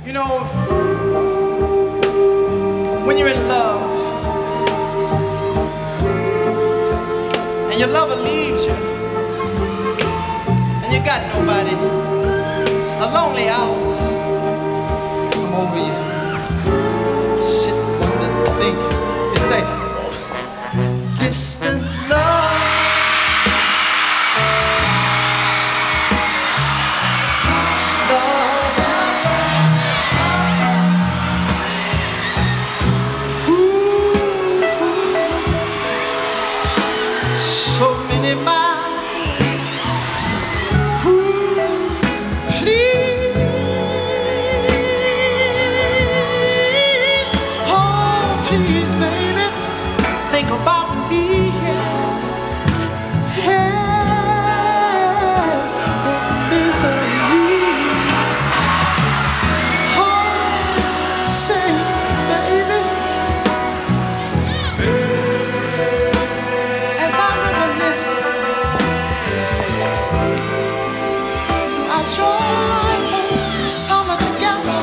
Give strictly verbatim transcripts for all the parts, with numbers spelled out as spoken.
You know, when you're in love and your lover leaves you and you got nobody, a lonely hours come over you, sit and wonder and think. You say, oh, distant love. So many miles away. Ooh, please, oh please, baby, think about me. Yeah, yeah, misery. Oh, say, baby, as I reminisce our joyful summer together,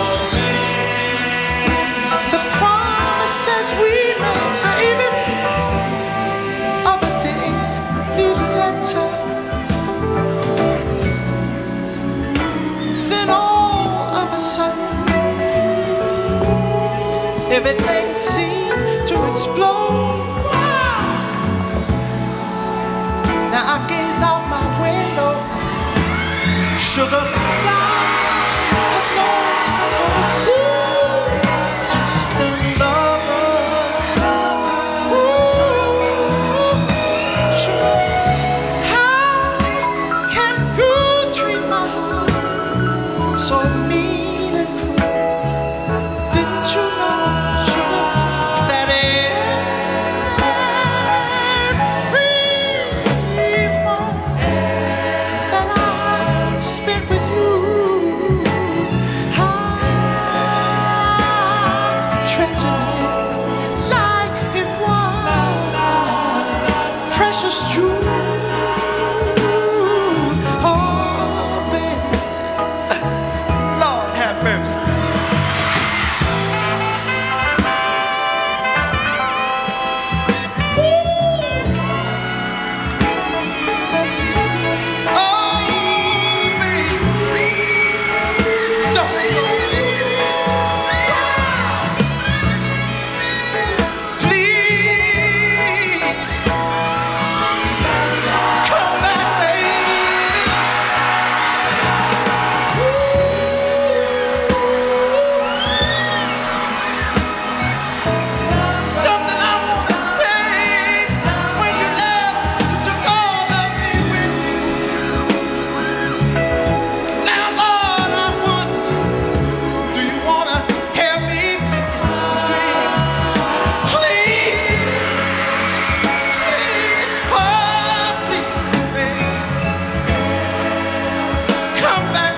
the promises we made, baby, of a daily letter. Then all of a sudden, everything seemed to explode. Now I gaze out my window, sugar fly have long summer. Ooh, distant lover. Ooh, sugar, how can you treat my heart so mean and cruel? Didn't you know, sugar, that every moment that I spent with you, I treasure it like it was precious true. Oh, baby, Lord have mercy. Oh, baby, don't go. Please come back, baby. Ooh, something I want to say. When you left, you took all of me with you. Now, Lord, I wonder, do you want to hear me please scream? Please, please, oh, please, baby, come back.